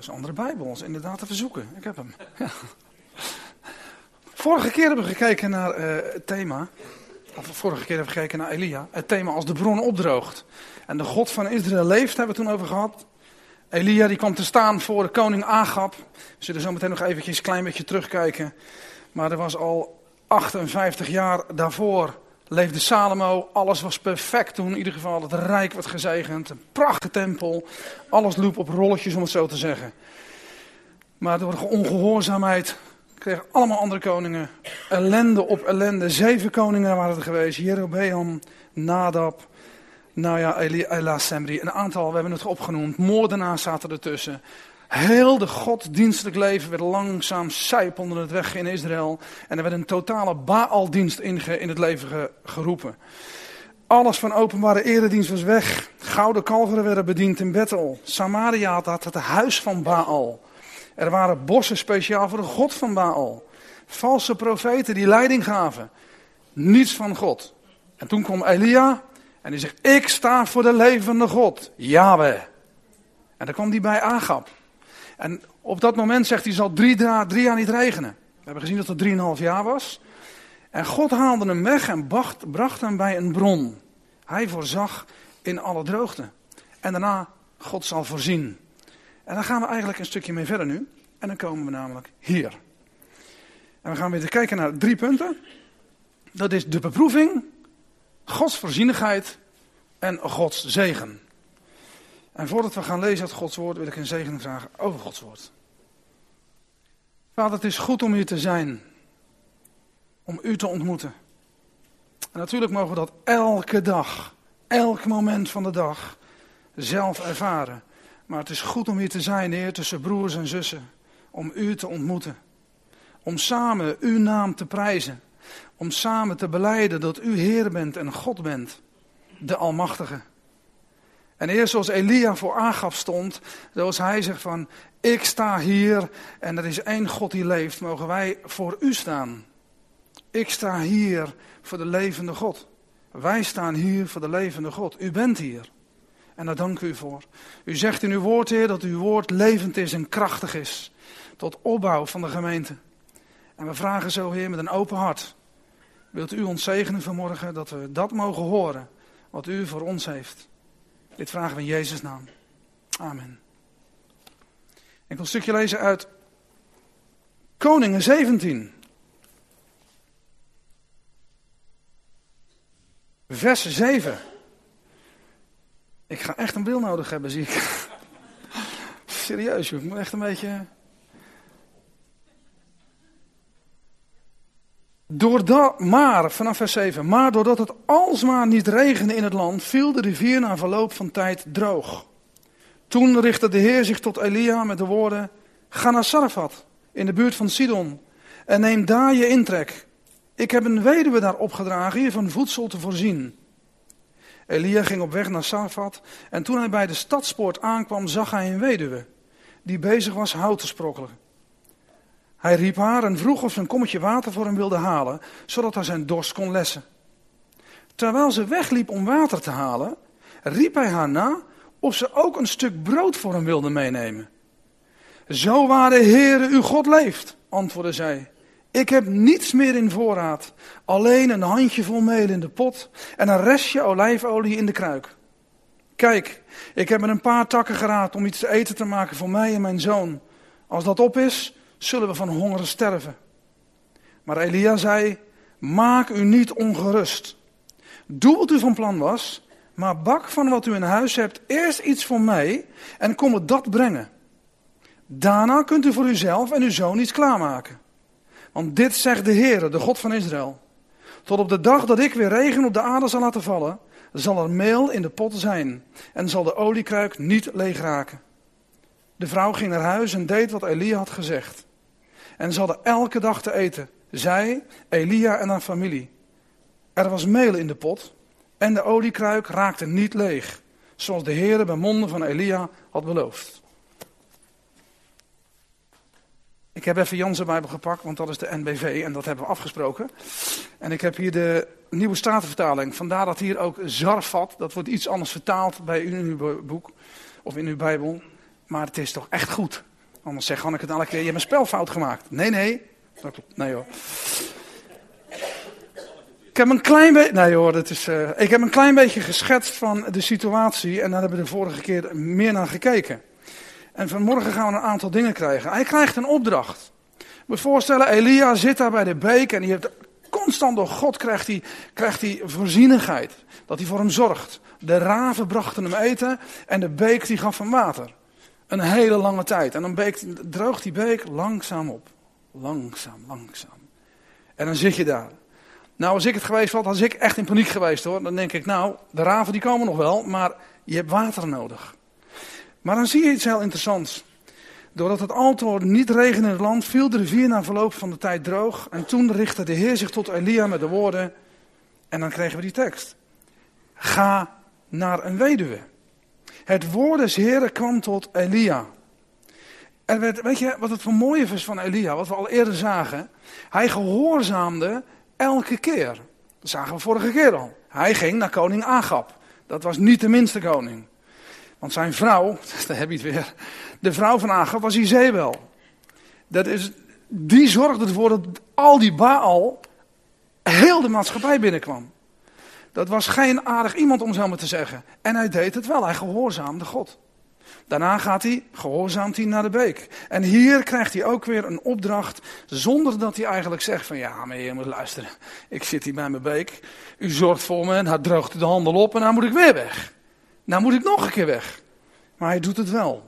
is een andere Bijbel, dat is inderdaad te verzoeken. Ik heb hem. Ja. Vorige keer hebben we gekeken naar het thema. Vorige keer hebben we gekeken naar Elia. Het thema als de bron opdroogt. En de God van Israël leeft, hebben we toen over gehad. Elia die kwam te staan voor de koning Agab. We zullen zo meteen nog eventjes een klein beetje terugkijken. Maar er was al 58 jaar daarvoor leefde Salomo. Alles was perfect toen. In ieder geval het rijk werd gezegend. Een prachtige tempel. Alles liep op rolletjes om het zo te zeggen. Maar door ongehoorzaamheid kregen allemaal andere koningen. Ellende op ellende. 7 koningen waren er geweest. Jerobeam, Nadab. Nou ja, Elia, Semri. Een aantal, we hebben het opgenoemd. Moordenaars zaten ertussen. Heel de godsdienstelijk leven werd langzaam sijpelde het weg in Israël. En er werd een totale Baaldienst in het leven geroepen. Alles van openbare eredienst was weg. Gouden kalveren werden bediend in Bethel. Samaria had het huis van Baal. Er waren bossen speciaal voor de god van Baal. Valse profeten die leiding gaven. Niets van God. En toen kwam Elia en die zegt, ik sta voor de levende God, Yahweh. En dan kwam die bij Agab. En op dat moment zegt hij, zal 3 jaar niet regenen. We hebben gezien dat het 3,5 jaar was. En God haalde hem weg en bracht hem bij een bron. Hij voorzag in alle droogte. En daarna, God zal voorzien. En dan gaan we eigenlijk een stukje mee verder nu. En dan komen we namelijk hier. En we gaan weer kijken naar 3 punten. Dat is de beproeving, Gods voorzienigheid en Gods zegen. En voordat we gaan lezen uit Gods woord wil ik een zegen vragen over Gods woord. Vader, het is goed om hier te zijn. Om u te ontmoeten. En natuurlijk mogen we dat elke dag, elk moment van de dag zelf ervaren. Maar het is goed om hier te zijn, Heer, tussen broers en zussen. Om u te ontmoeten. Om samen uw naam te prijzen. Om samen te belijden dat u Heer bent en God bent. De Almachtige. En eerst zoals Elia voor Agab stond, zoals hij zegt van, ik sta hier en er is één God die leeft, mogen wij voor u staan. Ik sta hier voor de levende God. Wij staan hier voor de levende God. U bent hier. En daar dank u voor. U zegt in uw woord, Heer, dat uw woord levend is en krachtig is. Tot opbouw van de gemeente. En we vragen zo, Heer, met een open hart. Wilt u ons zegenen vanmorgen, dat we dat mogen horen, wat u voor ons heeft. Dit vragen we in Jezus' naam. Amen. Ik wil een stukje lezen uit Koningen 17. Vers 7. Ik ga echt een bril nodig hebben, zie ik. Serieus, joh. Ik moet echt een beetje... vanaf vers 7. Maar doordat het alsmaar niet regende in het land, viel de rivier na verloop van tijd droog. Toen richtte de Heer zich tot Elia met de woorden, ga naar Sarfat, in de buurt van Sidon, en neem daar je intrek. Ik heb een weduwe daar opgedragen je van voedsel te voorzien. Elia ging op weg naar Sarfat en toen hij bij de stadspoort aankwam, zag hij een weduwe die bezig was hout te sprokkelen. Hij riep haar en vroeg of ze een kommetje water voor hem wilde halen, zodat hij zijn dorst kon lessen. Terwijl ze wegliep om water te halen, riep hij haar na of ze ook een stuk brood voor hem wilde meenemen. Zo waar de Heere uw God leeft, antwoordde zij. Ik heb niets meer in voorraad, alleen een handjevol meel in de pot en een restje olijfolie in de kruik. Kijk, ik heb er een paar takken geraapt om iets te eten te maken voor mij en mijn zoon. Als dat op is, zullen we van honger sterven. Maar Elia zei, maak u niet ongerust. Doe wat u van plan was, maar bak van wat u in huis hebt eerst iets voor mij en kom het dat brengen. Daarna kunt u voor uzelf en uw zoon iets klaarmaken. Want dit zegt de Heere, de God van Israël. Tot op de dag dat ik weer regen op de aarde zal laten vallen, zal er meel in de pot zijn en zal de oliekruik niet leeg raken. De vrouw ging naar huis en deed wat Elia had gezegd. En ze hadden elke dag te eten, zij, Elia en haar familie. Er was meel in de pot en de oliekruik raakte niet leeg, zoals de Heere bij monden van Elia had beloofd. Ik heb even Jan's Bijbel gepakt, want dat is de NBV en dat hebben we afgesproken. En ik heb hier de Nieuwe Statenvertaling. Vandaar dat hier ook Zarfat, dat wordt iets anders vertaald bij u in uw boek of in uw Bijbel. Maar het is toch echt goed. Anders zegt Hanneke het elke keer, je hebt een spelfout gemaakt. Nee. Dat klopt. Nee hoor. Ik heb een klein beetje geschetst van de situatie en daar hebben we de vorige keer meer naar gekeken. En vanmorgen gaan we een aantal dingen krijgen. Hij krijgt een opdracht. We voorstellen, Elia zit daar bij de beek en die heeft constant door God krijgt hij voorzienigheid. Dat hij voor hem zorgt. De raven brachten hem eten en de beek die gaf hem water. Een hele lange tijd. En dan droogt die beek langzaam op. Langzaam. En dan zit je daar. Nou, als ik het geweest was ik echt in paniek geweest hoor. Dan denk ik, nou, de raven die komen nog wel, maar je hebt water nodig. Maar dan zie je iets heel interessants. Doordat het altoor niet regende in het land, viel de rivier na verloop van de tijd droog. En toen richtte de Heer zich tot Elia met de woorden. En dan kregen we die tekst. Ga naar een weduwe. Het woord des Heeren kwam tot Elia. En weet je wat het voor mooie is van Elia, wat we al eerder zagen? Hij gehoorzaamde elke keer. Dat zagen we vorige keer al. Hij ging naar koning Agab. Dat was niet de minste koning. Want zijn vrouw, daar heb je het weer, de vrouw van Agab was Izebel. Die zorgde ervoor dat al die Baal heel de maatschappij binnenkwam. Dat was geen aardig iemand om zo maar te zeggen. En hij deed het wel, hij gehoorzaamde God. Daarna gehoorzaamt hij naar de beek. En hier krijgt hij ook weer een opdracht, zonder dat hij eigenlijk zegt van ja, maar je moet luisteren. Ik zit hier bij mijn beek, u zorgt voor me en hij droogt de handel op en dan moet ik weer weg. Nou moet ik nog een keer weg. Maar hij doet het wel.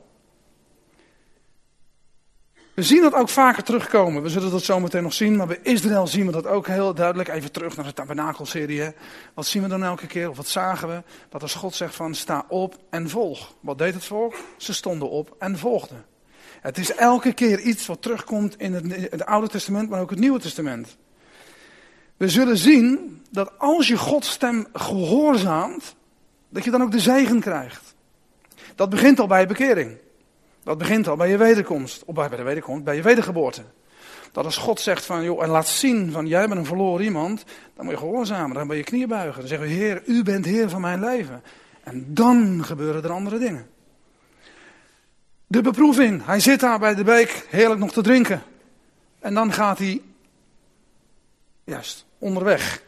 We zien dat ook vaker terugkomen. We zullen dat zo meteen nog zien. Maar bij Israël zien we dat ook heel duidelijk. Even terug naar de tabernakelserie. Hè. Wat zien we dan elke keer? Of wat zagen we? Dat als God zegt van sta op en volg. Wat deed het volk? Ze stonden op en volgden. Het is elke keer iets wat terugkomt in het Oude Testament, maar ook het Nieuwe Testament. We zullen zien dat als je Gods stem gehoorzaamt, dat je dan ook de zegen krijgt. Dat begint al bij bekering. Dat begint al bij je wederkomst. Of bij je wedergeboorte. Dat als God zegt van, joh, en laat zien van, jij bent een verloren iemand, dan moet je gehoorzamen, dan moet je knieën buigen. Dan zeggen we, Heer, u bent Heer van mijn leven. En dan gebeuren er andere dingen. De beproeving. Hij zit daar bij de beek, heerlijk nog te drinken. En dan gaat hij, juist, onderweg.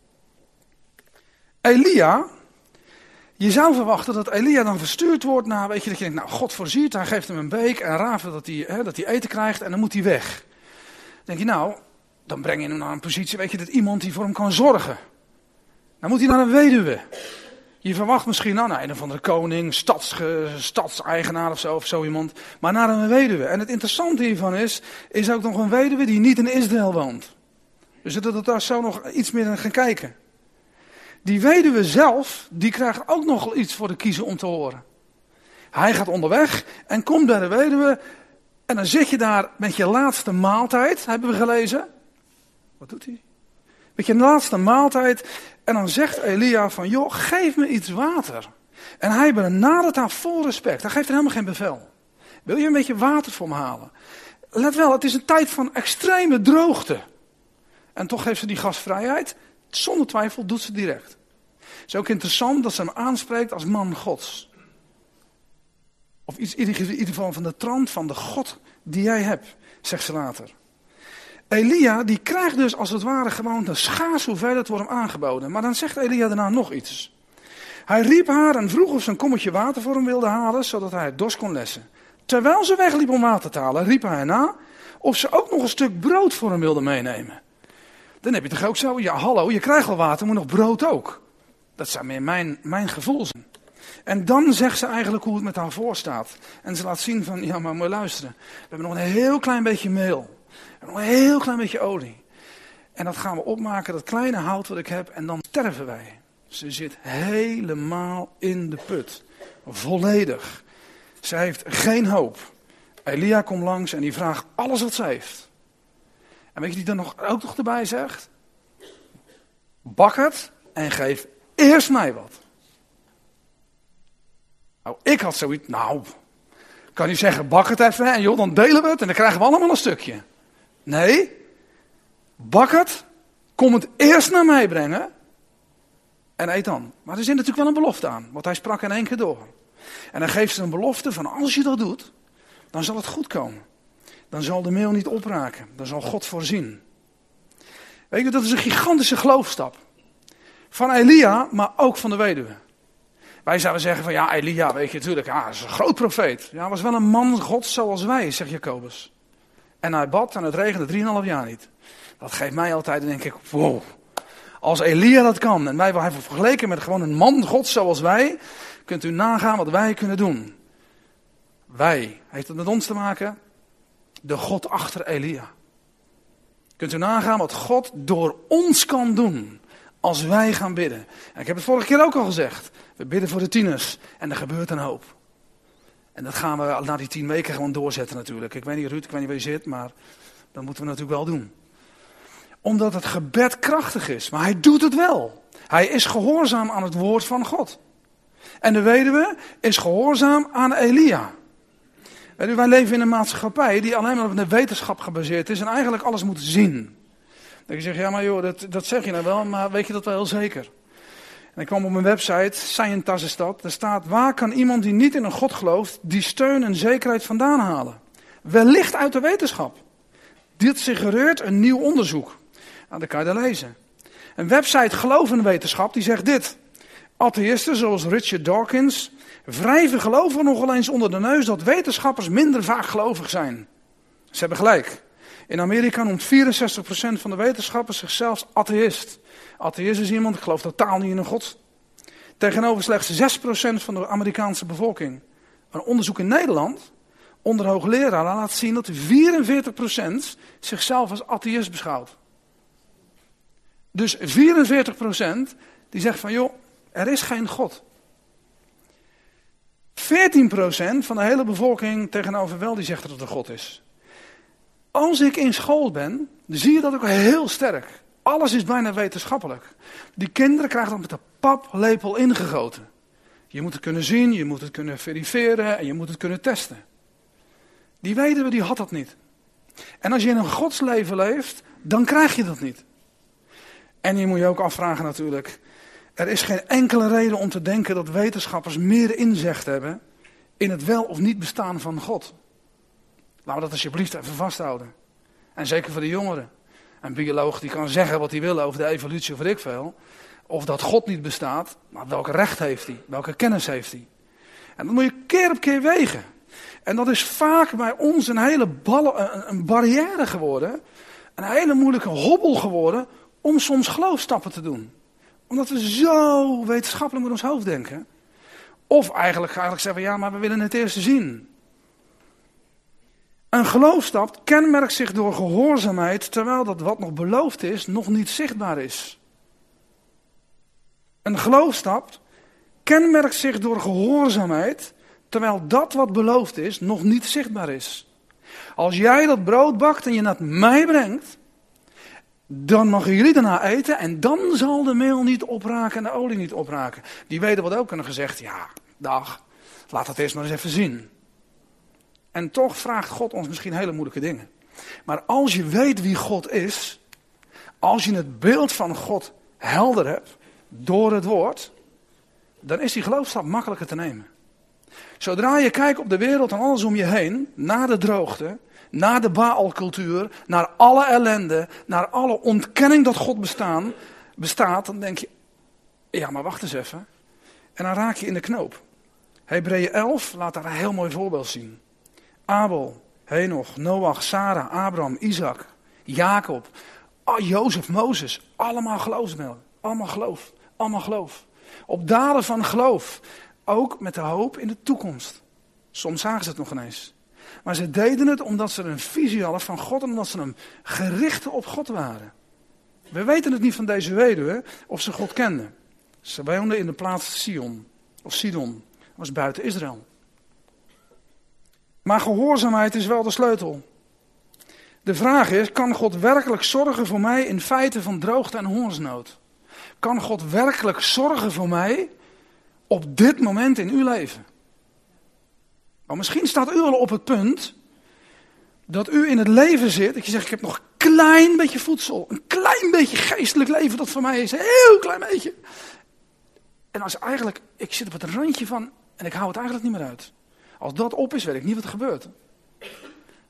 Elia, je zou verwachten dat Elia dan verstuurd wordt naar, weet je, dat je denkt, nou, God voorziet, hij geeft hem een beek en raven dat hij eten krijgt en dan moet hij weg. Dan denk je, nou, dan breng je hem naar een positie, weet je, dat iemand die voor hem kan zorgen. Dan moet hij naar een weduwe. Je verwacht misschien nou, een of andere koning, stadseigenaar of zo iemand, maar naar een weduwe. En het interessante hiervan is ook nog een weduwe die niet in Israël woont. We zullen daar zo nog iets meer naar gaan kijken. Die weduwe zelf, die krijgt ook nog iets voor de kiezer om te horen. Hij gaat onderweg en komt bij de weduwe en dan zit je daar met je laatste maaltijd, hebben we gelezen. Wat doet hij? Met je laatste maaltijd en dan zegt Elia van, joh, geef me iets water. En hij benadert haar vol respect, hij geeft er helemaal geen bevel. Wil je een beetje water voor me halen? Let wel, het is een tijd van extreme droogte. En toch geeft ze die gastvrijheid. Zonder twijfel doet ze direct. Het is ook interessant dat ze hem aanspreekt als man Gods. Of iets in ieder geval van de trant van de God die jij hebt, zegt ze later. Elia die krijgt dus als het ware gewoon een schaars hoeveelheid wordt hem aangeboden. Maar dan zegt Elia daarna nog iets. Hij riep haar en vroeg of ze een kommetje water voor hem wilde halen, zodat hij het dorst kon lessen. Terwijl ze wegliep om water te halen, riep hij na of ze ook nog een stuk brood voor hem wilde meenemen. Dan heb je toch ook zo, ja hallo, je krijgt wel water, maar nog brood ook. Dat zou meer mijn gevoel zijn. En dan zegt ze eigenlijk hoe het met haar voorstaat. En ze laat zien van, ja maar moet je luisteren. We hebben nog een heel klein beetje meel. We hebben nog een heel klein beetje olie. En dat gaan we opmaken, dat kleine hout wat ik heb, en dan sterven wij. Ze zit helemaal in de put. Volledig. Ze heeft geen hoop. Elia komt langs en die vraagt alles wat ze heeft. En weet je die dan ook nog erbij zegt? Bak het en geef eerst mij wat. Nou, ik had zoiets, kan u zeggen, bak het even en joh, dan delen we het en dan krijgen we allemaal een stukje. Nee, bak het, kom het eerst naar mij brengen en eet dan. Maar er zit natuurlijk wel een belofte aan, want hij sprak in één keer door. En dan geeft ze een belofte van als je dat doet, dan zal het goed komen. Dan zal de meel niet opraken. Dan zal God voorzien. Weet je, dat is een gigantische geloofstap. Van Elia, maar ook van de weduwe. Wij zouden zeggen van ja, Elia, weet je natuurlijk, ja, is een groot profeet. Ja, was wel een man God zoals wij, zegt Jacobus. En hij bad en het regende 3,5 jaar niet. Dat geeft mij altijd, dan denk ik, wow. Als Elia dat kan, en wij hebben vergeleken met gewoon een man God zoals wij, kunt u nagaan wat wij kunnen doen. Wij, heeft het met ons te maken? De God achter Elia. Kunt u nagaan wat God door ons kan doen als wij gaan bidden. En ik heb het vorige keer ook al gezegd. We bidden voor de tieners en er gebeurt een hoop. En dat gaan we na die 10 weken gewoon doorzetten natuurlijk. Ik weet niet Ruud, ik weet niet waar je zit, maar dat moeten we natuurlijk wel doen. Omdat het gebed krachtig is, maar hij doet het wel. Hij is gehoorzaam aan het woord van God. En de weduwe is gehoorzaam aan Elia. Weet u, wij leven in een maatschappij die alleen maar op de wetenschap gebaseerd is en eigenlijk alles moet zien. Dan zeg je, ja maar joh, dat zeg je nou wel, maar weet je dat wel heel zeker? En ik kwam op mijn website, Scientas is dat, er staat, waar kan iemand die niet in een God gelooft, die steun en zekerheid vandaan halen? Wellicht uit de wetenschap. Dit suggereert een nieuw onderzoek. Nou, dat kan je daar lezen. Een website Geloof in Wetenschap, die zegt dit. Atheïsten zoals Richard Dawkins wrijven geloven nogal eens onder de neus dat wetenschappers minder vaak gelovig zijn. Ze hebben gelijk. In Amerika noemt 64% van de wetenschappers zichzelf atheïst. Atheïst is iemand, die gelooft totaal niet in een God. Tegenover slechts 6% van de Amerikaanse bevolking. Een onderzoek in Nederland, onder hoogleraren, laat zien dat 44% zichzelf als atheïst beschouwt. Dus 44% die zegt van joh, er is geen God. 14% van de hele bevolking tegenover wel, die zegt dat er een God is. Als ik in school ben, dan zie je dat ook heel sterk. Alles is bijna wetenschappelijk. Die kinderen krijgen dat met de paplepel ingegoten. Je moet het kunnen zien, je moet het kunnen verifiëren en je moet het kunnen testen. Die weduwe, die had dat niet. En als je in een godsleven leeft, dan krijg je dat niet. En je moet je ook afvragen natuurlijk, er is geen enkele reden om te denken dat wetenschappers meer inzicht hebben in het wel of niet bestaan van God. Laten we dat alsjeblieft even vasthouden. En zeker voor de jongeren. Een bioloog die kan zeggen wat hij wil over de evolutie of weet ik veel. Of dat God niet bestaat, maar welk recht heeft hij? Welke kennis heeft hij? En dat moet je keer op keer wegen. En dat is vaak bij ons een hele een barrière geworden. Een hele moeilijke hobbel geworden om soms geloofstappen te doen. Omdat we zo wetenschappelijk met ons hoofd denken. Of eigenlijk zeggen, ja, maar we willen het eerst zien. Een geloofstap kenmerkt zich door gehoorzaamheid, terwijl dat wat nog beloofd is, nog niet zichtbaar is. Een geloofstap kenmerkt zich door gehoorzaamheid, terwijl dat wat beloofd is, nog niet zichtbaar is. Als jij dat brood bakt en je naar mij brengt, dan mogen jullie daarna eten en dan zal de meel niet opraken en de olie niet opraken. Die weten wat ook kunnen gezegd, ja, dag, laat dat eerst maar eens even zien. En toch vraagt God ons misschien hele moeilijke dingen. Maar als je weet wie God is, als je het beeld van God helder hebt, door het woord, dan is die geloofstap makkelijker te nemen. Zodra je kijkt op de wereld en alles om je heen, naar de droogte, naar de Baal-cultuur, naar alle ellende, naar alle ontkenning dat God bestaat, dan denk je, ja maar wacht eens even. En dan raak je in de knoop. Hebreeën 11 laat daar een heel mooi voorbeeld zien. Abel, Henoch, Noach, Sarah, Abraham, Isaac, Jacob, Jozef, Mozes, allemaal geloofsmelden. Allemaal geloof. Op daden van geloof. Ook met de hoop in de toekomst. Soms zagen ze het nog ineens. Maar ze deden het omdat ze een visie hadden van God en omdat ze hem gericht op God waren. We weten het niet van deze weduwe of ze God kenden. Ze woonden in de plaats Sidon. Dat was buiten Israël. Maar gehoorzaamheid is wel de sleutel. De vraag is, kan God werkelijk zorgen voor mij in feite van droogte en hongersnood? Kan God werkelijk zorgen voor mij op dit moment in uw leven? Nou, misschien staat u al op het punt dat u in het leven zit, dat je zegt, ik heb nog een klein beetje voedsel, een klein beetje geestelijk leven dat voor mij is, een heel klein beetje. En als ik zit op het randje van, en ik hou het eigenlijk niet meer uit. Als dat op is, weet ik niet wat er gebeurt.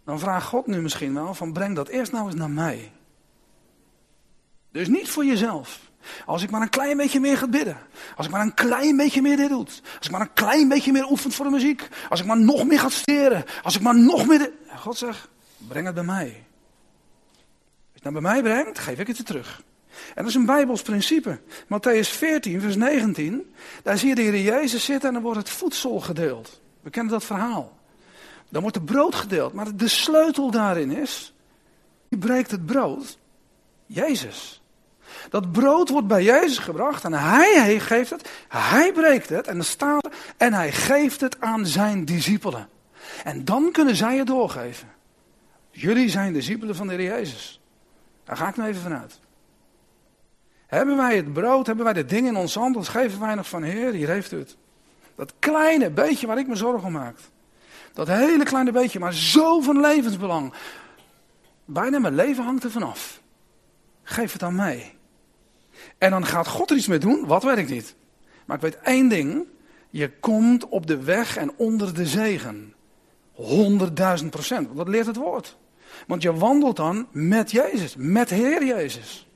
Dan vraagt God nu misschien wel van breng dat eerst nou eens naar mij. Dus niet voor jezelf. Als ik maar een klein beetje meer ga bidden. Als ik maar een klein beetje meer dit doe. Als ik maar een klein beetje meer oefent voor de muziek. Als ik maar nog meer ga studeren. Als ik maar nog meer... God zegt, breng het bij mij. Als je het nou bij mij brengt, geef ik het je terug. En dat is een Bijbels principe. Matthäus 14, vers 19. Daar zie je de Heer Jezus zitten en dan wordt het voedsel gedeeld. We kennen dat verhaal. Dan wordt het brood gedeeld. Maar de sleutel daarin is, wie breekt het brood? Jezus. Dat brood wordt bij Jezus gebracht en hij geeft het, hij breekt het en dan staat er, en hij geeft het aan zijn discipelen. En dan kunnen zij het doorgeven. Jullie zijn discipelen van de Heer Jezus. Daar ga ik nou even vanuit. Hebben wij het brood, hebben wij de dingen in onze hand, dan geven wij nog van Heer, hier heeft u het. Dat kleine beetje waar ik me zorgen om maak. Dat hele kleine beetje, maar zo van levensbelang. Bijna mijn leven hangt er vanaf. Geef het aan mij. En dan gaat God er iets mee doen, wat weet ik niet. Maar ik weet één ding. Je komt op de weg en onder de zegen. 100.000%. Dat leert het woord. Want je wandelt dan met Jezus. Met Heer Jezus.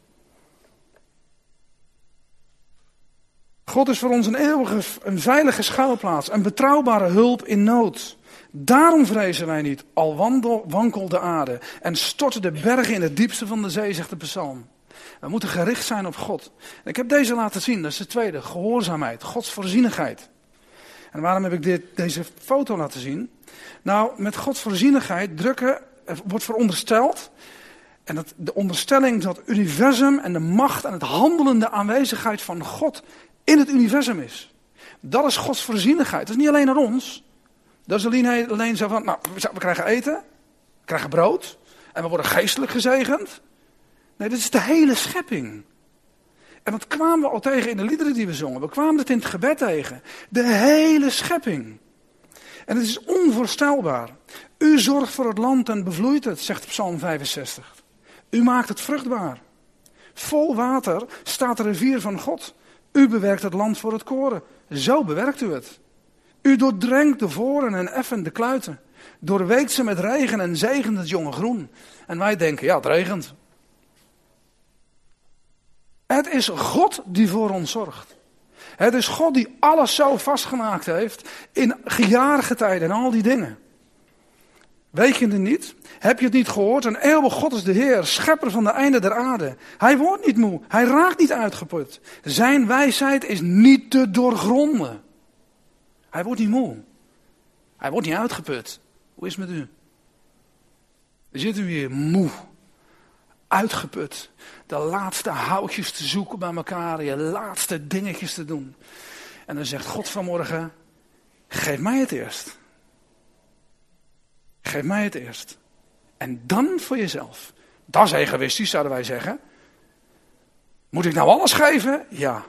God is voor ons een eeuwige, een veilige schuilplaats. Een betrouwbare hulp in nood. Daarom vrezen wij niet, al wankelt de aarde en storten de bergen in het diepste van de zee, zegt de psalm. We moeten gericht zijn op God. En ik heb deze laten zien, dat is de tweede, gehoorzaamheid, Gods voorzienigheid. En waarom heb ik deze foto laten zien? Nou, met Gods voorzienigheid wordt verondersteld, en de onderstelling dat het universum en de macht en het handelende aanwezigheid van God in het universum is. Dat is Gods voorzienigheid. Dat is niet alleen naar ons. Dat is alleen zo van, nou, we krijgen eten, we krijgen brood en we worden geestelijk gezegend. Nee, dit is de hele schepping. En dat kwamen we al tegen in de liederen die we zongen. We kwamen het in het gebed tegen. De hele schepping. En het is onvoorstelbaar. U zorgt voor het land en bevloeit het, zegt Psalm 65. U maakt het vruchtbaar. Vol water staat de rivier van God. U bewerkt het land voor het koren. Zo bewerkt u het. U doordrenkt de voren en effent de kluiten. Doorweekt ze met regen en zegent het jonge groen. En wij denken, ja, het regent. Het is God die voor ons zorgt. Het is God die alles zo vastgemaakt heeft in jarige tijden en al die dingen. Weet je het niet? Heb je het niet gehoord? Een eeuwig God is de Heer, schepper van de einden der aarde. Hij wordt niet moe, hij raakt niet uitgeput. Zijn wijsheid is niet te doorgronden. Hij wordt niet moe. Hij wordt niet uitgeput. Hoe is het met u? Zit u hier moe, uitgeput, de laatste houtjes te zoeken bij elkaar, je laatste dingetjes te doen. En dan zegt God vanmorgen, geef mij het eerst. Geef mij het eerst. En dan voor jezelf. Dat is egoïstisch, zouden wij zeggen. Moet ik nou alles geven? Ja.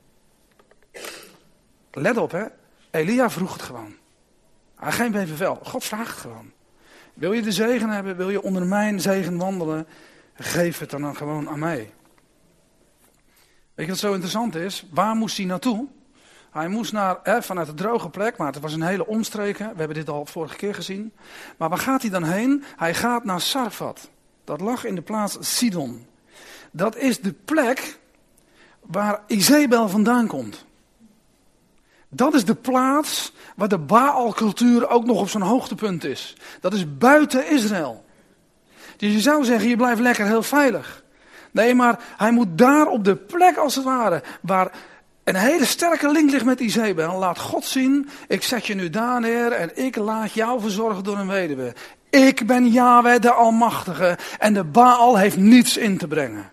Let op, hè. Elia vroeg het gewoon. Geen bevel. God vraagt het gewoon. Wil je de zegen hebben? Wil je onder mijn zegen wandelen? Geef het dan gewoon aan mij. Weet je wat zo interessant is? Waar moest hij naartoe? Hij moest vanuit de droge plek, maar het was een hele omstreken. We hebben dit al vorige keer gezien. Maar waar gaat hij dan heen? Hij gaat naar Sarfat. Dat lag in de plaats Sidon. Dat is de plek waar Izebel vandaan komt. Dat is de plaats waar de Baal-cultuur ook nog op zijn hoogtepunt is. Dat is buiten Israël. Dus je zou zeggen, je blijft lekker heel veilig. Nee, maar hij moet daar op de plek als het ware, waar een hele sterke link ligt met Izebel. Laat God zien, ik zet je nu daar neer en ik laat jou verzorgen door een weduwe. Ik ben Yahweh de Almachtige en de Baal heeft niets in te brengen.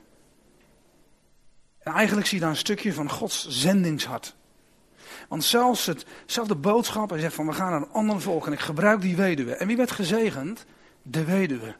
En eigenlijk zie je daar een stukje van Gods zendingshart. Want zelfs de boodschap, hij zegt van we gaan naar een ander volk en ik gebruik die weduwe. En wie werd gezegend? De weduwe.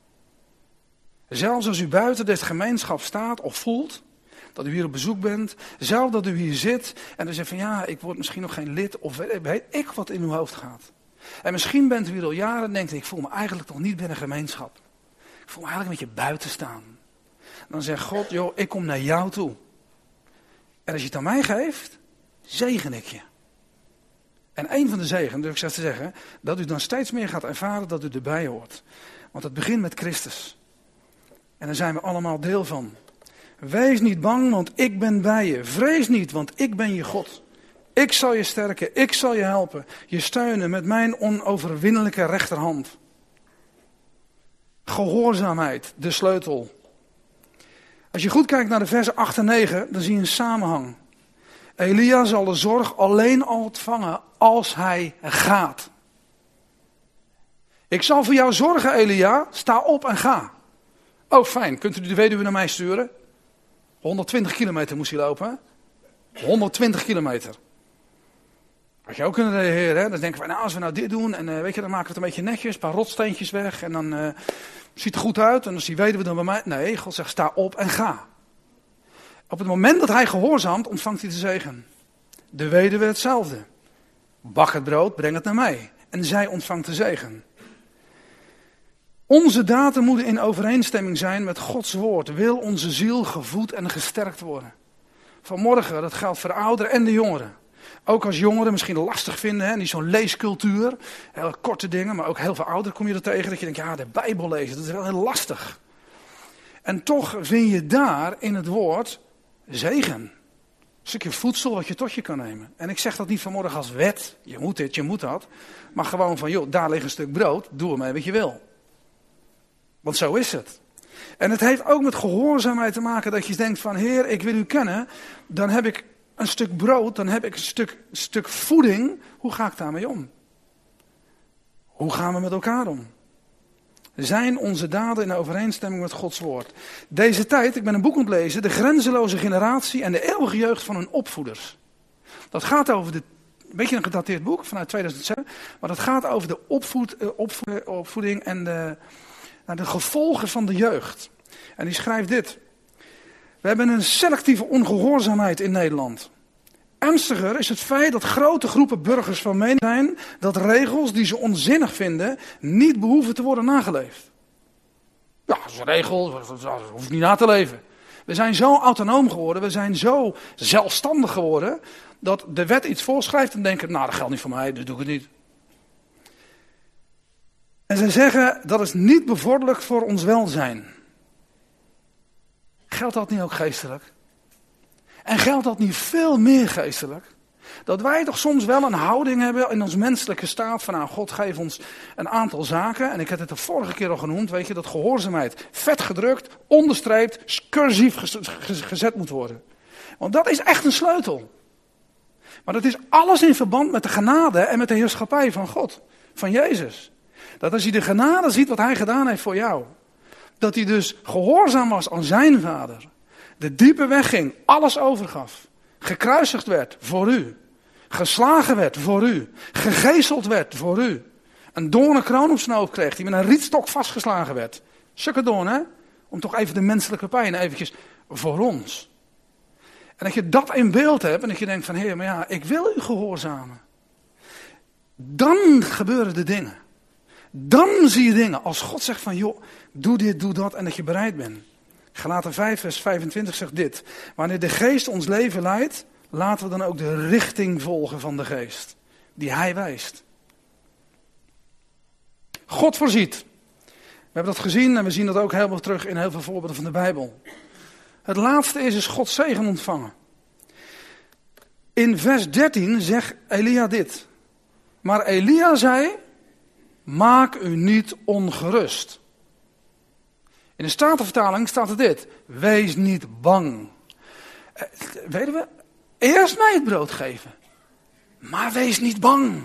Zelfs als u buiten deze gemeenschap staat of voelt dat u hier op bezoek bent. Zelfs dat u hier zit en u zegt van ja, ik word misschien nog geen lid of weet ik wat in uw hoofd gaat. En misschien bent u hier al jaren en denkt ik voel me eigenlijk toch niet binnen gemeenschap. Ik voel me eigenlijk een beetje buiten staan. Dan zegt God, joh, ik kom naar jou toe. En als je het aan mij geeft, zegen ik je. En een van de zegen, durf ik zelfs te zeggen, dat u dan steeds meer gaat ervaren dat u erbij hoort. Want het begint met Christus. En daar zijn we allemaal deel van. Wees niet bang, want ik ben bij je. Vrees niet, want ik ben je God. Ik zal je sterken, ik zal je helpen. Je steunen met mijn onoverwinnelijke rechterhand. Gehoorzaamheid, de sleutel. Als je goed kijkt naar de versen 8 en 9, dan zie je een samenhang. Elia zal de zorg alleen ontvangen als hij gaat. Ik zal voor jou zorgen, Elia. Sta op en ga. Oh, fijn. Kunt u de weduwe naar mij sturen? 120 kilometer moest hij lopen. 120 kilometer. Had je ook kunnen reageren, hè? Dan denken we, nou, als we nou dit doen, en weet je, dan maken we het een beetje netjes, een paar rotsteentjes weg, en dan ziet het goed uit, en als die weduwe dan bij mij... Nee, God zegt, sta op en ga. Op het moment dat hij gehoorzaamt, ontvangt hij de zegen. De weduwe hetzelfde. Bak het brood, breng het naar mij. En zij ontvangt de zegen. Onze daden moeten in overeenstemming zijn met Gods woord. Wil onze ziel gevoed en gesterkt worden. Vanmorgen, dat geldt voor de ouderen en de jongeren. Ook als jongeren misschien lastig vinden, hè, niet zo'n leescultuur. Heel korte dingen, maar ook heel veel ouderen kom je er tegen. Dat je denkt, ja, de Bijbel lezen, dat is wel heel lastig. En toch vind je daar in het woord zegen. Een stukje voedsel wat je tot je kan nemen. En ik zeg dat niet vanmorgen als wet, je moet dit, je moet dat. Maar gewoon van, joh, daar ligt een stuk brood, doe ermee wat je wil. Want zo is het. En het heeft ook met gehoorzaamheid te maken dat je denkt van, Heer, ik wil u kennen. Dan heb ik een stuk brood, dan heb ik een stuk voeding. Hoe ga ik daarmee om? Hoe gaan we met elkaar om? Zijn onze daden in overeenstemming met Gods woord? Deze tijd, ik ben een boek aan het lezen, de grenzeloze generatie en de eeuwige jeugd van hun opvoeders. Dat gaat over een beetje een gedateerd boek vanuit 2007, maar dat gaat over de opvoeding en de gevolgen van de jeugd. En die schrijft dit. We hebben een selectieve ongehoorzaamheid in Nederland. Ernstiger is het feit dat grote groepen burgers van mening zijn dat regels die ze onzinnig vinden niet behoeven te worden nageleefd. Ja, dat is een regel, dat hoeft niet na te leven. We zijn zo autonoom geworden, we zijn zo zelfstandig geworden, dat de wet iets voorschrijft en denken, nou dat geldt niet voor mij, dus doe ik het niet. En ze zeggen, dat is niet bevorderlijk voor ons welzijn. Geldt dat niet ook geestelijk? En geldt dat niet veel meer geestelijk? Dat wij toch soms wel een houding hebben in ons menselijke staat van, nou, God geeft ons een aantal zaken. En ik heb het de vorige keer al genoemd, weet je, dat gehoorzaamheid vet gedrukt, onderstreept, cursief gezet moet worden. Want dat is echt een sleutel. Maar dat is alles in verband met de genade en met de heerschappij van God, van Jezus. Dat als je de genade ziet wat hij gedaan heeft voor jou, dat hij dus gehoorzaam was aan zijn vader, de diepe weg ging, alles overgaf, gekruisigd werd voor u, geslagen werd voor u, gegezeld werd voor u, een doornenkroon op zijn hoofd kreeg, die met een rietstok vastgeslagen werd. Zulke doorn, hè? Om toch even de menselijke pijn eventjes voor ons. En dat je dat in beeld hebt en dat je denkt van, Heer, maar ja, ik wil u gehoorzamen. Dan gebeuren de dingen. Dan zie je dingen. Als God zegt van, joh, doe dit, doe dat en dat je bereid bent. Galaten 5 vers 25 zegt dit. Wanneer de geest ons leven leidt, laten we dan ook de richting volgen van de geest. Die hij wijst. God voorziet. We hebben dat gezien en we zien dat ook helemaal terug in heel veel voorbeelden van de Bijbel. Het laatste is Gods zegen ontvangen. In vers 13 zegt Elia dit. Maar Elia zei, maak u niet ongerust. In de Statenvertaling staat er dit. Wees niet bang. Weten we? Eerst mij het brood geven. Maar wees niet bang.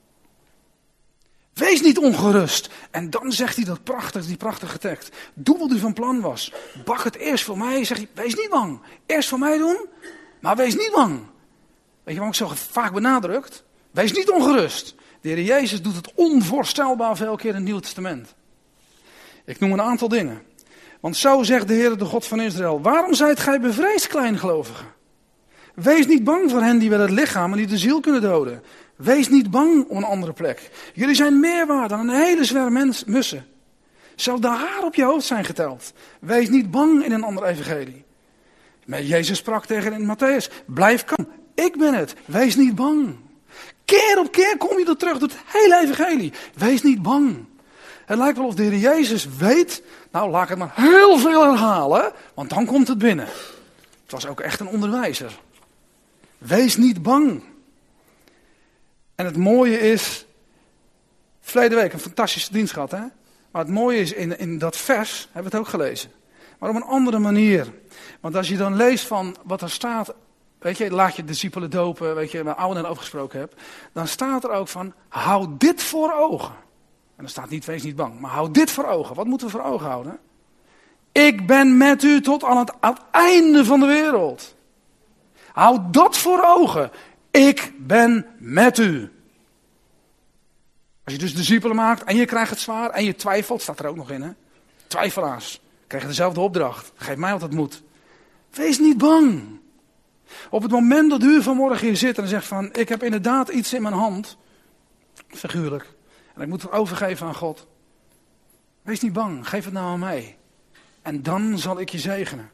Wees niet ongerust. En dan zegt hij die prachtige tekst. Doe wat u van plan was. Bak het eerst voor mij. Zegt hij, wees niet bang. Eerst voor mij doen, maar wees niet bang. Weet je waarom ik zo vaak benadrukt? Wees niet ongerust. De Heer Jezus doet het onvoorstelbaar veel keer in het Nieuwe Testament. Ik noem een aantal dingen. Want zo zegt de Heer, de God van Israël. Waarom zijt gij bevreesd, kleingelovigen? Wees niet bang voor hen die wel het lichaam en die de ziel kunnen doden. Wees niet bang om een andere plek. Jullie zijn meer waard dan een hele zwerm mussen. Zelfs de haar op je hoofd zijn geteld. Wees niet bang in een ander evangelie. Maar Jezus sprak tegen in Matthäus. Blijf kalm. Ik ben het. Wees niet bang. Keer op keer kom je er terug door het hele evangelie. Wees niet bang. Het lijkt wel of de Heer Jezus weet, nou laat ik het maar heel veel herhalen, want dan komt het binnen. Het was ook echt een onderwijzer. Wees niet bang. En het mooie is, verleden week een fantastische dienst gehad, hè? Maar het mooie is, in dat vers, hebben we het ook gelezen. Maar op een andere manier. Want als je dan leest van wat er staat, weet je, laat je discipelen dopen, weet je, waar ouden over gesproken heb. Dan staat er ook van, hou dit voor ogen. En dan staat niet, wees niet bang, maar hou dit voor ogen. Wat moeten we voor ogen houden? Ik ben met u tot aan het einde van de wereld. Hou dat voor ogen. Ik ben met u. Als je dus discipelen maakt en je krijgt het zwaar en je twijfelt, staat er ook nog in, hè? Twijfelaars krijgen dezelfde opdracht. Geef mij wat het moet. Wees niet bang. Op het moment dat u vanmorgen hier zit en zegt van, ik heb inderdaad iets in mijn hand, figuurlijk, en ik moet het overgeven aan God. Wees niet bang, geef het nou aan mij. En dan zal ik je zegenen.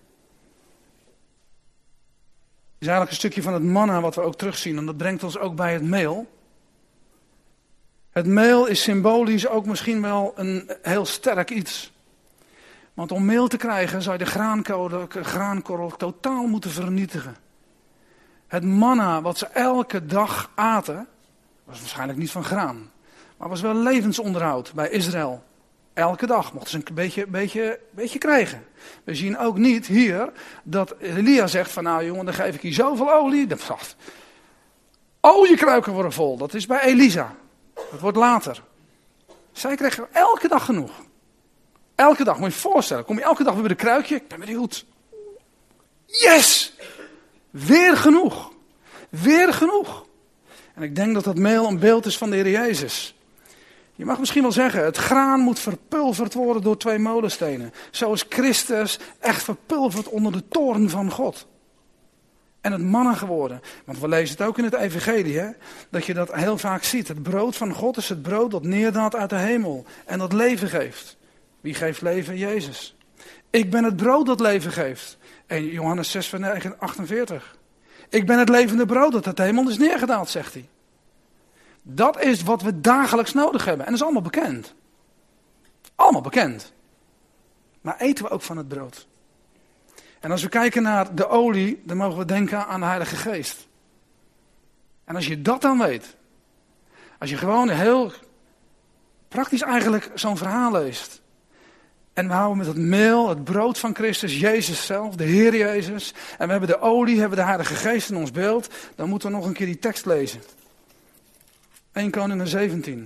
Het is eigenlijk een stukje van het manna wat we ook terugzien. En dat brengt ons ook bij het meel. Het meel is symbolisch ook misschien wel een heel sterk iets. Want om meel te krijgen zou je de graankorrel totaal moeten vernietigen. Het manna wat ze elke dag aten, was waarschijnlijk niet van graan. Maar was wel levensonderhoud bij Israël. Elke dag mochten ze een beetje krijgen. We zien ook niet hier dat Elia zegt van nou jongen, dan geef ik je zoveel olie. Oliekruiken worden vol. Dat is bij Elisa. Dat wordt later. Zij kregen elke dag genoeg. Elke dag, moet je je voorstellen. Kom je elke dag weer bij de kruikje. Ik ben benieuwd. Yes! Weer genoeg. Weer genoeg. En ik denk dat dat meel een beeld is van de Heer Jezus. Je mag misschien wel zeggen, het graan moet verpulverd worden door 2 molenstenen. Zo is Christus echt verpulverd onder de toorn van God. En het manna geworden. Want we lezen het ook in het evangelie, hè? Dat je dat heel vaak ziet. Het brood van God is het brood dat neerdaalt uit de hemel. En dat leven geeft. Wie geeft leven? Jezus. Ik ben het brood dat leven geeft. En Johannes 6 vers 48. Ik ben het levende brood dat uit de hemel is neergedaald, zegt hij. Dat is wat we dagelijks nodig hebben. En dat is allemaal bekend. Allemaal bekend. Maar eten we ook van het brood? En als we kijken naar de olie, dan mogen we denken aan de Heilige Geest. En als je dat dan weet. Als je gewoon heel praktisch eigenlijk zo'n verhaal leest. En we houden met het meel, het brood van Christus, Jezus zelf, de Heer Jezus. En we hebben de olie, hebben de Heilige Geest in ons beeld. Dan moeten we nog een keer die tekst lezen. 1 Koningen 17.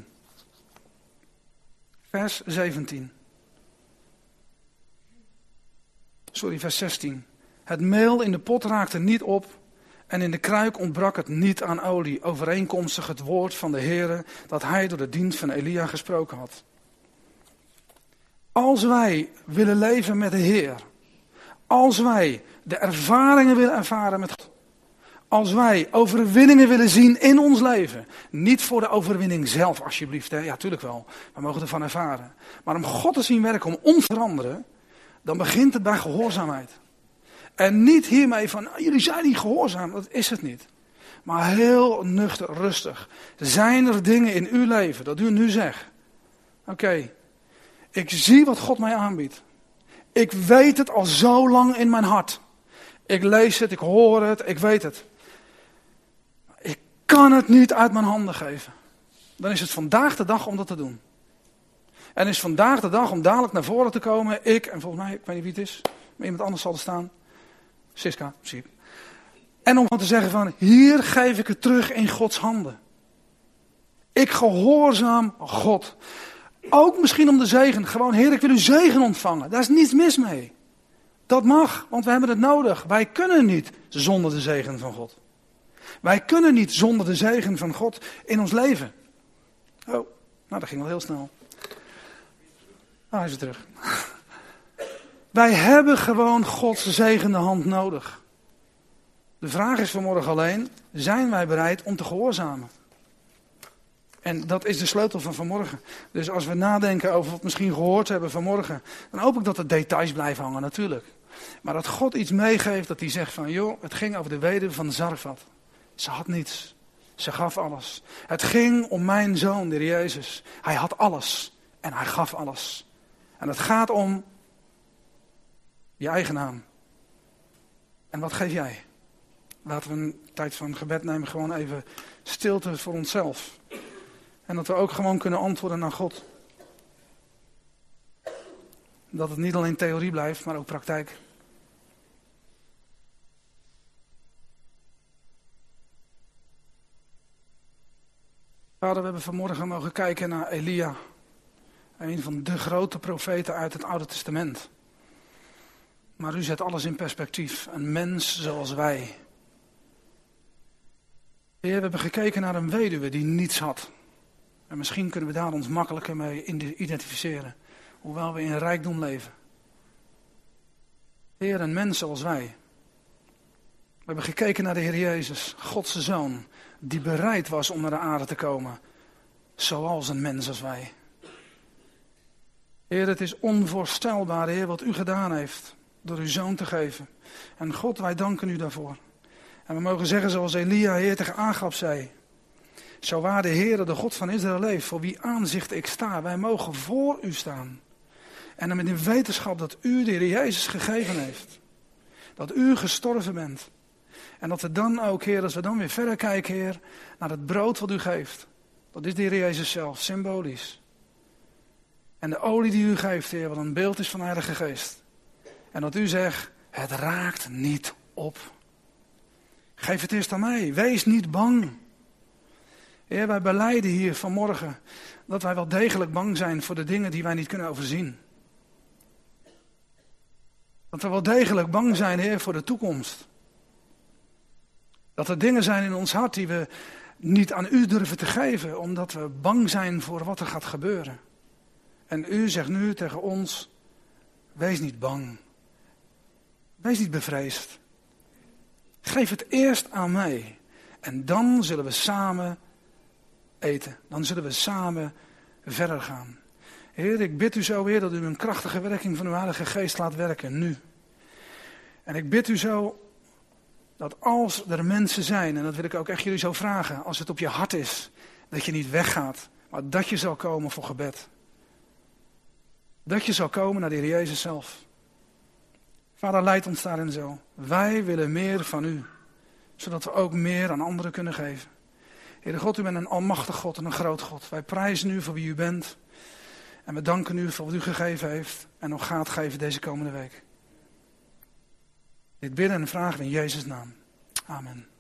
Vers 17. Vers 16. Het meel in de pot raakte niet op en in de kruik ontbrak het niet aan olie, overeenkomstig het woord van de Heere dat hij door de dienst van Elia gesproken had. Als wij willen leven met de Heer, als wij de ervaringen willen ervaren met God, als wij overwinningen willen zien in ons leven, niet voor de overwinning zelf alsjeblieft, hè? Ja tuurlijk wel, we mogen ervan ervaren, maar om God te zien werken, om ons te veranderen, dan begint het bij gehoorzaamheid. En niet hiermee van, jullie zijn niet gehoorzaam, dat is het niet. Maar heel nuchter, rustig. Zijn er dingen in uw leven dat u nu zegt, oké, ik zie wat God mij aanbiedt. Ik weet het al zo lang in mijn hart. Ik lees het, ik hoor het, ik weet het. Ik kan het niet uit mijn handen geven. Dan is het vandaag de dag om dat te doen. En is vandaag de dag om dadelijk naar voren te komen. Ik, en volgens mij, ik weet niet wie het is, maar iemand anders zal er staan. Siska, zie ik. En om te zeggen van, hier geef ik het terug in Gods handen. Ik gehoorzaam God. Ook misschien om de zegen. Gewoon, Heer, ik wil uw zegen ontvangen. Daar is niets mis mee. Dat mag, want we hebben het nodig. Wij kunnen niet zonder de zegen van God. Wij kunnen niet zonder de zegen van God in ons leven. Oh, nou dat ging wel heel snel. Nou, hij is weer terug. Wij hebben gewoon Gods zegende hand nodig. De vraag is vanmorgen alleen, zijn wij bereid om te gehoorzamen? En dat is de sleutel van vanmorgen. Dus als we nadenken over wat we misschien gehoord hebben vanmorgen, dan hoop ik dat de details blijven hangen natuurlijk. Maar dat God iets meegeeft, dat hij zegt van, joh, het ging over de weduwe van Zarfat. Ze had niets. Ze gaf alles. Het ging om mijn zoon, de Heer Jezus. Hij had alles en hij gaf alles. En het gaat om je eigen naam. En wat geef jij? Laten we een tijd van gebed nemen, gewoon even stilte voor onszelf. En dat we ook gewoon kunnen antwoorden naar God. Dat het niet alleen theorie blijft, maar ook praktijk. Vader, we hebben vanmorgen mogen kijken naar Elia. Een van de grote profeten uit het Oude Testament. Maar u zet alles in perspectief. Een mens zoals wij. Heer, we hebben gekeken naar een weduwe die niets had. En misschien kunnen we daar ons makkelijker mee identificeren. Hoewel we in rijkdom leven. Heer, een mens zoals wij. We hebben gekeken naar de Heer Jezus, Gods Zoon. Die bereid was om naar de aarde te komen. Zoals een mens als wij. Heer, het is onvoorstelbaar, Heer, wat u gedaan heeft. Door uw Zoon te geven. En God, wij danken u daarvoor. En we mogen zeggen zoals Elia, Heer, tegen Agab zei. Zo waar de Heere, de God van Israël leeft, voor wie aanzicht ik sta. Wij mogen voor u staan. En dan met de wetenschap dat u de Heer Jezus gegeven heeft. Dat u gestorven bent. En dat we dan ook, Heer, als we dan weer verder kijken, Heer, naar het brood wat u geeft. Dat is de Heer Jezus zelf, symbolisch. En de olie die u geeft, Heer, wat een beeld is van de Heilige Geest. En dat u zegt, het raakt niet op. Geef het eerst aan mij, wees niet bang. Heer, wij belijden hier vanmorgen dat wij wel degelijk bang zijn voor de dingen die wij niet kunnen overzien. Dat we wel degelijk bang zijn, Heer, voor de toekomst. Dat er dingen zijn in ons hart die we niet aan u durven te geven, omdat we bang zijn voor wat er gaat gebeuren. En u zegt nu tegen ons, wees niet bang. Wees niet bevreesd. Geef het eerst aan mij. En dan zullen we samen eten. Dan zullen we samen verder gaan. Heer, ik bid u zo weer dat u een krachtige werking van uw Heilige Geest laat werken, nu. En ik bid u zo dat als er mensen zijn, en dat wil ik ook echt jullie zo vragen, als het op je hart is, dat je niet weggaat, maar dat je zal komen voor gebed. Dat je zal komen naar de Heer Jezus zelf. Vader, leid ons daarin zo. Wij willen meer van u, zodat we ook meer aan anderen kunnen geven. Heere God, u bent een almachtig God en een groot God. Wij prijzen u voor wie u bent. En we danken u voor wat u gegeven heeft en nog gaat geven deze komende week. Dit bidden en vragen we in Jezus' naam. Amen.